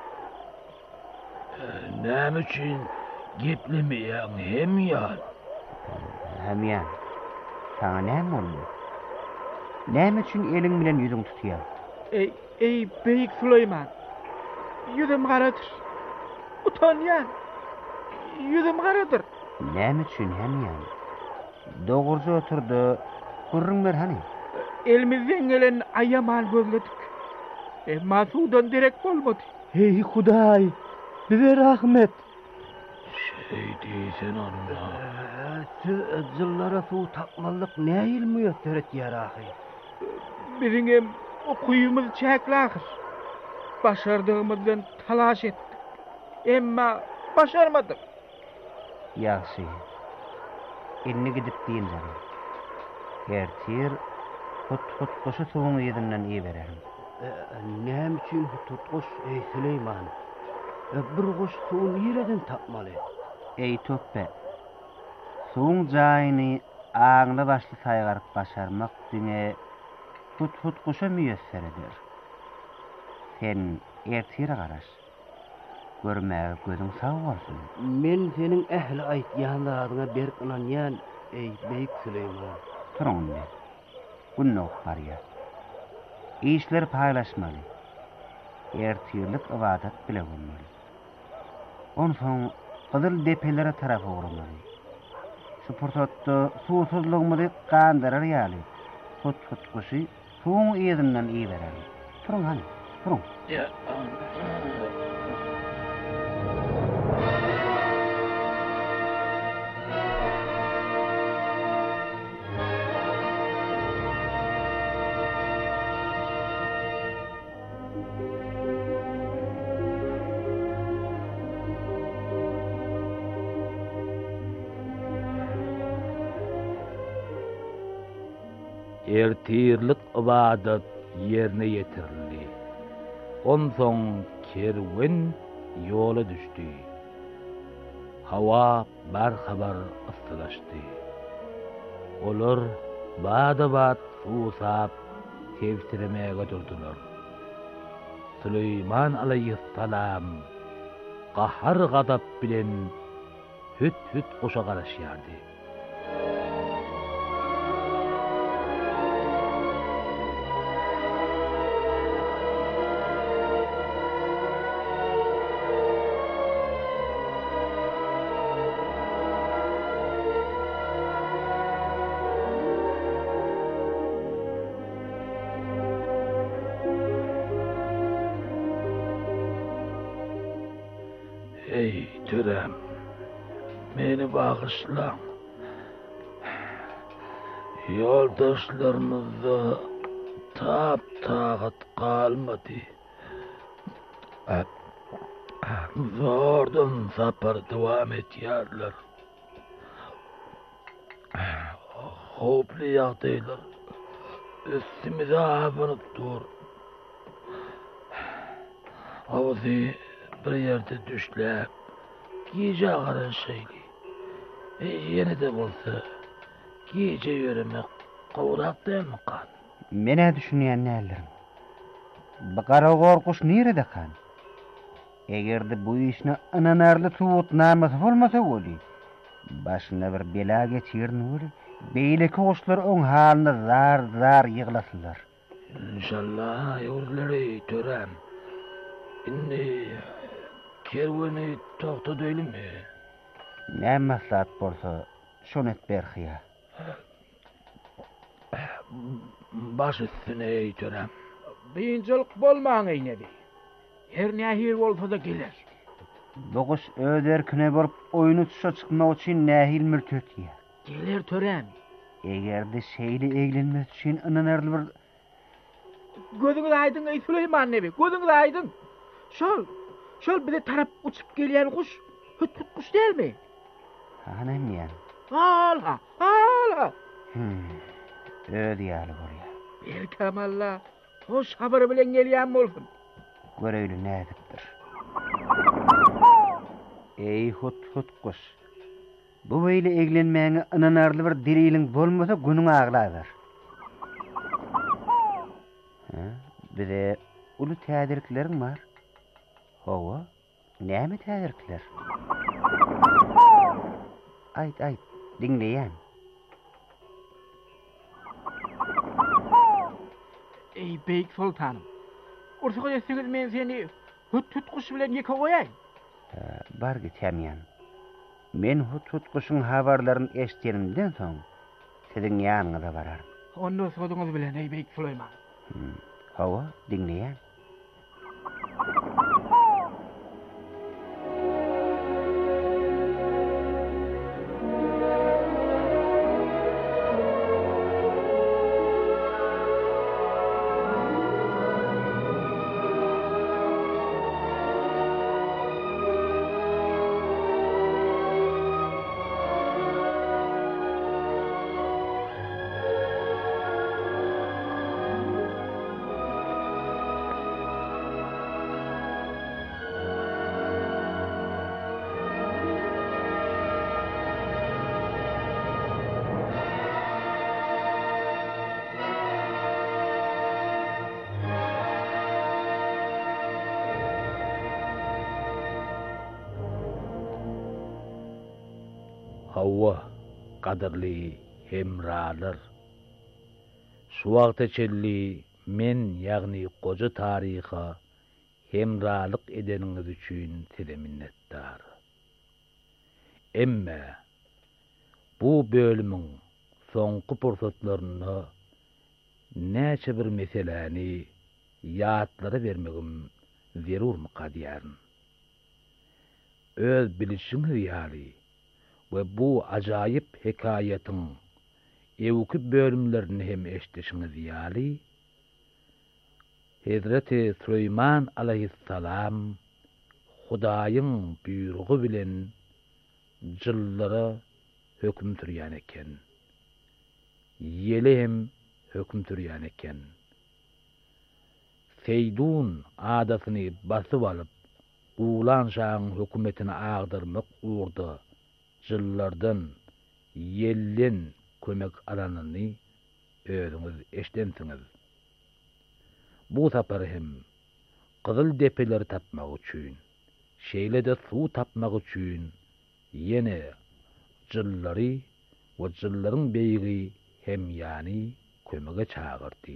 Näme üçin geplemeýäň hemyan? Hemyan. Sana näme boldy? Näme üçin eliň bilen ýüzüň tutýar? Ey, ey Beyk Süleyman. Yüzüm garadyr. Utanýan. Yüzüm garadyr. Näme üçin hemyan? Dogurja oturdy. Gurrun ber hani? Elimizden gelen ayamal gözledik. Emma suwdan derek bolmady. Hey Hudaý, bize rahmet. Şey diýsen onda. Jyllara suw tapmalyk näil müýesser etýär ahy? Biziň hem okuyumuz çäklagir. Başardığımızdan talaş etdik. Emma başarmadyk. Ýaxşy. Inni gidip diýinler. Hertir hut hut goşa suwuň ýerinden iý berer. Näme üçin tutguş ey Süleyman? Bir goş suw nereden tapmaly? Ey töppe. Suwuň jaýyny aňly başly saýgaryp başarmak diňe hut hut goşa müýesser eder. Sen ertire garaş. Görmäge gözüň sag bolsun. Men senin ähli aýtýan adyňa berk inanýan ey Beýik Süleyman. Turundy. Günno barya. İşler paylaşmaly. Ertirlik ibadat bile bolmaly. Onsoň gyzyl depelere tarapy urmaly. Şu pursatda suwsuzlygmy gandarar ýaly. Hut hut guşy suwuň ýerinden iyi berer. Turun hany, turun. Ya. Ertirlik ibadat yerine yetirildi. Onsoň kerwen yola düşdi. Hawa barhabar ıstılaşdy. Olar bada-bad suwsap tewtiremege durdular. Süleyman alayhissalam qahar gadap bilen hüt hüt goşa garaşýardy. Ey törem, meni bağışla. Yoldaşlarımızda tap tağat kalmadı. Zordan sapar devam etýärler. Hoply ýagdaýlar üstümize abanyp dur. Awzy bir yerde düşläp, gije garan şeýli. E ýene de bolsa, gije ýöremek gowrak demkan. Mene düşünýän nälerim? Bu gara gorkuş nerede kan? Egerde bu işni ananarly tuwutnamasy bolmasa boli. Başyna bir bela geçirni boli. Beýleki goşlar öň halyna zar zar ýyglasynlar. İnşallah ýurlary törem. Indi kerweni togtadylymy? Näme maslahat bolsa, şonu et berhiýa. Baş üstüne ey törem. Beýinçilik bolmaň eýnedi. Her nähir bolsa da geler. Boguş öz erkine bolup oýuny tutuşa çykmak üçin nähil mürtetýär. Geler törem. Egerde şeýle eglenmek üçin ananarly bir Gözüňiz aýdyn ey Süleyman nebi, gözüňiz aýdyn. Şol, şol bize tarap uçup gelýän kuş, hüt hüt kuş delmi? Hanem ýa. Hala, hala. Hmm. Öýdi ýaly bolýar. Berkamalla, hoş habar bilen gelýän bolsun. Göreýli nädipdir. Ey hut hut kuş. Bu beýle eglenmäňe ananarly bir diriliň bolmasa günüň aglaýar. Ha, bize uly tädirlikleriň bar. Hawa, näme tädirlikler? Ayt, ayt, dinleýän. Ey Beýik Sultanym, ursuga ýetseňiz men seni hüt hüt kuş bilen ýeke goýaý. Bar gitýän. Men hut hut kuşyň habarlaryny eşitdenimden soň siziň ýanyňyza bararym. Onda soduňyz bilen ey Beýik Süleyman. Hmm. Hawa, dinleýän. Hawa, qadirli hemralar. Şu wagta çelli men ýagny goja taryha hemralyk edeniňiz üçin size minnetdar. Emme bu bölümiň soňky pursatlaryny näçe bir meseleni ýatlara bermegim zerurmy qadýaryn. Öz bilişiňiz ýaly we bu ajaýyp hekaýatyň ewki bölümlerini hem eşdeşiňiz ýaly Hazreti Süleyman aleyhissalam Hudaýyň buyrugy bilen jyllara hökm sürýän eken. Ýeli hem hökm sürýän eken. Seydun adatyny basyp alyp, Ulan şahyň hökümetini agdyrmak uğurda jyllardan ýellin kömek alanyny özüňiz eşdensiňiz. Bu sapar hem Qızıl depeleri tapmak üçin, şeýlede suw tapmak üçin ýene jyllary we jyllaryň beýigi hem ýani kömege çağırdy.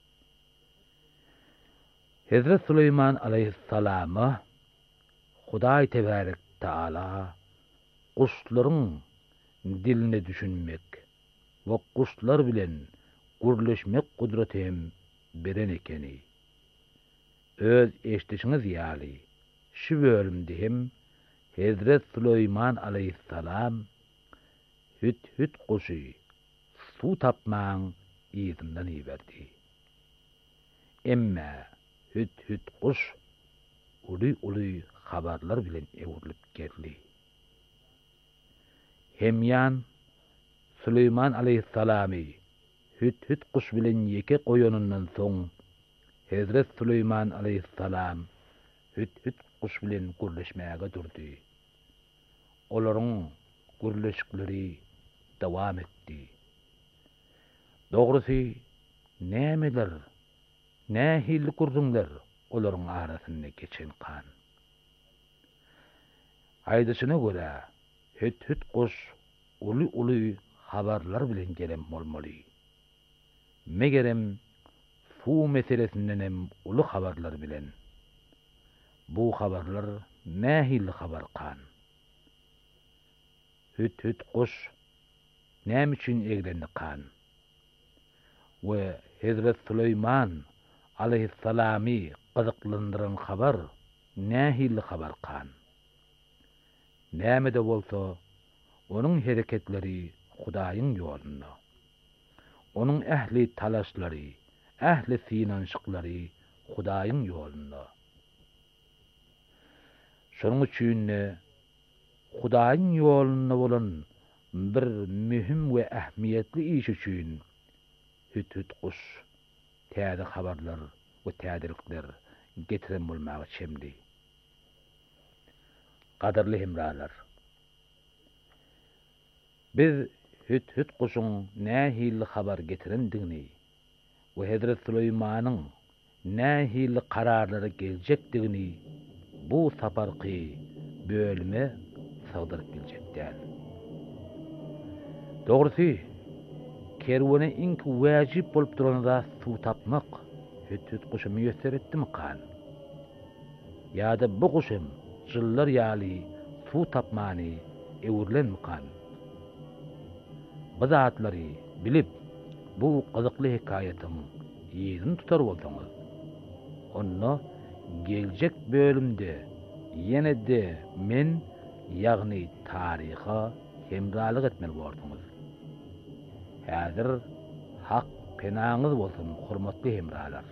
Hazrat Süleyman aleyhissalama Hudaý tebarek taala kuşlaryň dilini düşünmek we kuşlar bilen gürleşmek kudreti hem beren ekeni. Öz eşdeşiňiz ýaly şu bölümde hem Hazrat Süleyman aleyhissalam hüt hüt kuşy suw tapmaň ýyzyndan iberdi. Emma hüt hüt kuş uly uly habarlar bilen ewrilip geldi. Hemyan Süleyman aleyhissalamy hüt hüt kuş bilen ýeke goýanyndan soň Hazrat Süleyman aleyhissalam hüt hüt kuş bilen gürleşmäge durdy. Olaryň gürleşikleri dowam etdi. Dogrusy nämeler, nähili kurduňlar olaryň arasynda geçen kan. Aýdyşyna görä, hüt hüt kuş uly uly habarlar bilen gelen bolmaly. Megerem suw meselesinden hem uly habarlar bilen. Bu habarlar nähili habar kan. Hüt hüt kuş näme üçin eglendi kan? We Hazrat Süleyman aleyhissalamy gyzyklandyran habar nähili habar kan? Näme de bolsa onuň hereketleri Hudaýyň ýolunda. Onuň ähli talaşlary, ähli synanşyklary Hudaýyň ýolunda. Şonuň üçin Hudaýyň ýolunda bolan bir mühim we ähmiýetli iş üçin hüt hüt kuş täze habarlar we täzelikler getiren bolmagy çemdi. Qadirli hemralar, biz hüt hüt kuşun nähili habar getirendigini we Hazrat Süleymanyň nähili kararlary geljekdigini bu saparky bölüme sagdyryp biljekdir. Dogrusy, kerwene ink wajib bolup duranda suw tapmak hüt hüt kuşy müýesser etdimi kan? Ýa-da bu kuşym jyllar ýaly suw tapmany ewirlenmi kan? Bu zatlary bilip bu gyzykly hekaýatyň ýerini tutar bolsaňyz, onu geljek bölümde ýene-de men ýagny taryha hemralyk etmeli bolsaňyz. Häzir hak penaňyz bolsun, hormatly hemralar.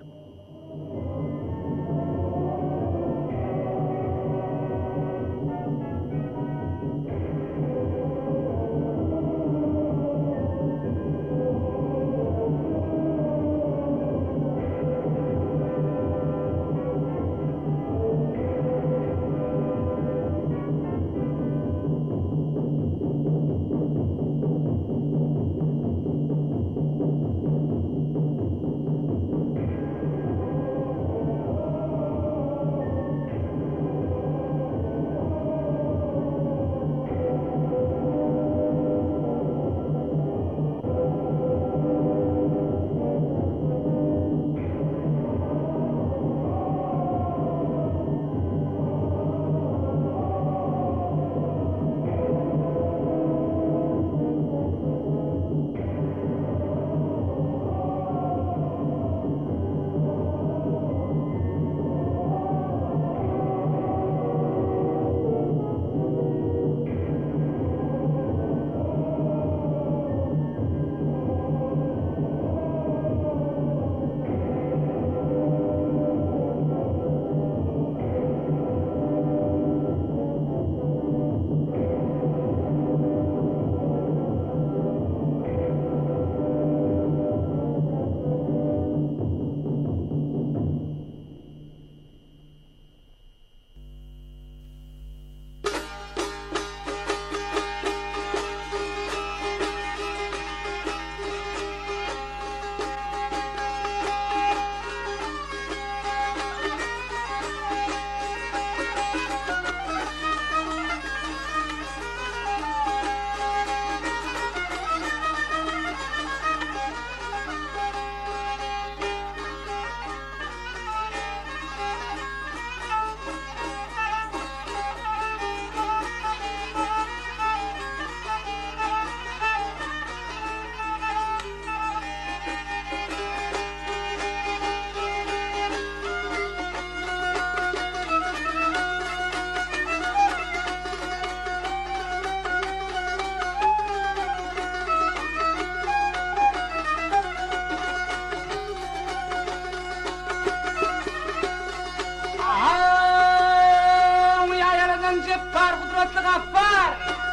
Jebbar kudretli gaffar.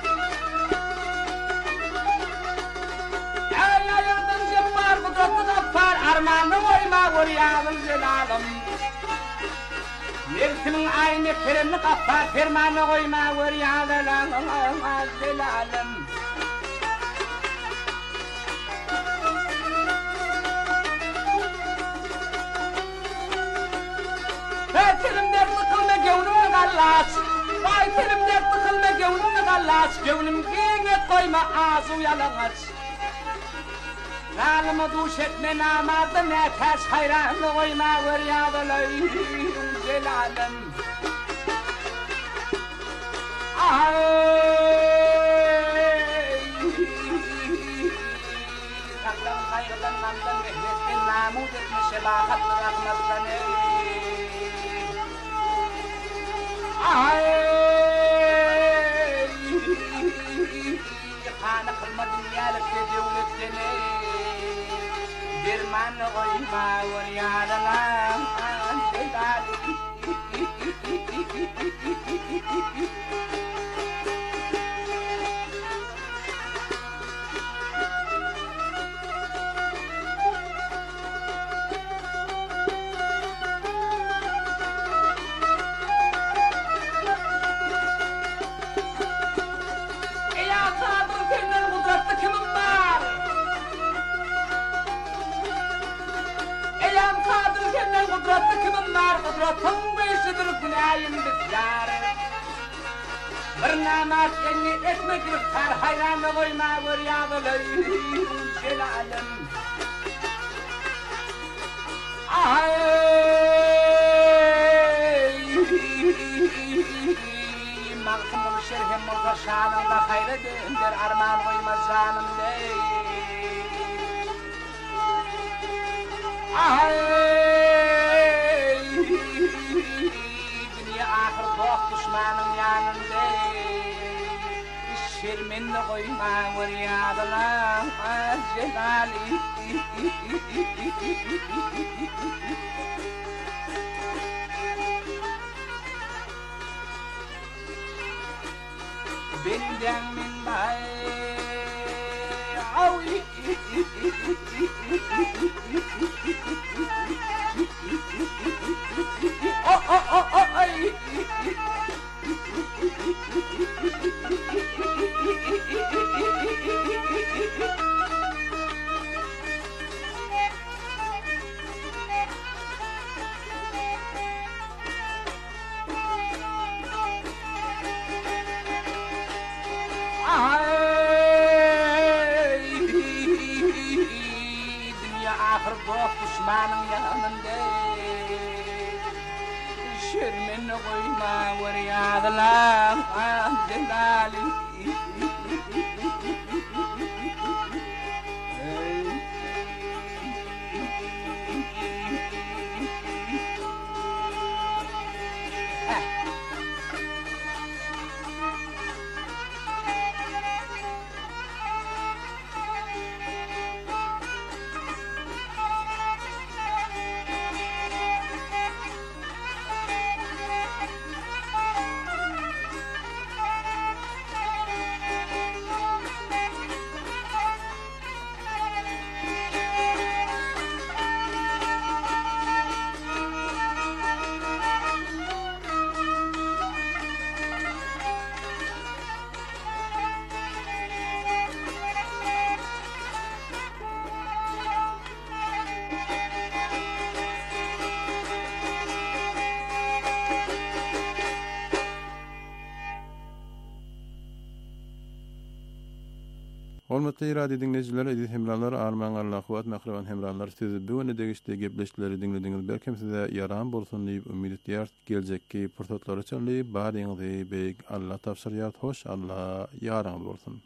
Ay ayırdın Jebbar kudretli gaffar. Armanı koyma vuryadım zelalım. Nefsimin aynı frenli gaffar. Fermanı koyma vuryadım zelalım. Telimler tıkılma gönlümü gallas. Vay telimler tıkılma gönlümü gallas. Gönlüm giyinget koyma ağzı yalağaç. Nalımı duş etme namardı ne ters hayranı koyma ver yağdılay zelalım. Ay Taklam kaygıdan namdan rehmetten namut etme şebahatlı rahmattan ey. Ay Hana kılma dünyalıkta devletten ey. Dermanı koyma var yaralan zelali. Kudretli kimin var kudretin beşidir günahın bizler. Bir namat elini etme giriftar hayranı koyma ver yağdılay zelalım. Ay Mağsım ol şerhem olsa şanında hayra döndür arman koyma zanım dey. Ay dünya ahir dost düşmanın yanında. Şermenli koyma var yağdılan zelali. Benden min bay awi. Oh oh oh oh ay. Ahir dost düşmanın yanında. Şermenli koyma var yağdılan zelali. Hormatly radio dinleyijiler, edil hemralar, arman Allah kuwat mahraban hemralar sizi bu öne degişde gepleşleri dinlediňiz. Belkem size yaram bolsun diýip ümid edýär. Geljekki pursatlar üçin badyňyzy beýik Allah tapşyrýar. Hoş Allah ýaraňyz bolsun.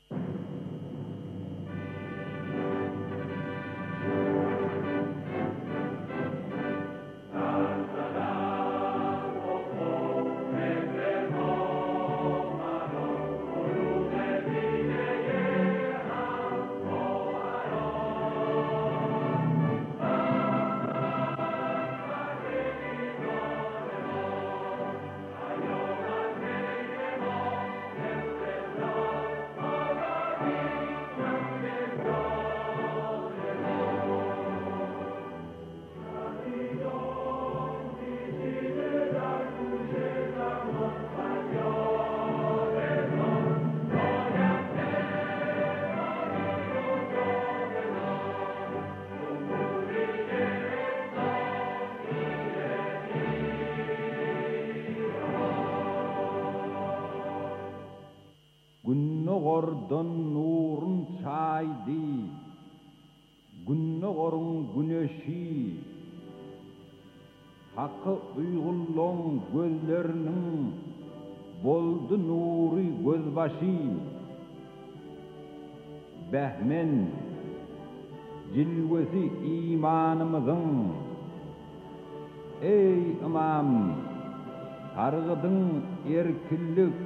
Günnogordan nurun çaydı, Günnogorun güneşi, Hakkı uygullan gözlerinin boldu nuri gözbaşı. Behmen cilvesi imanımızın, Ey imam, targıdın erkillik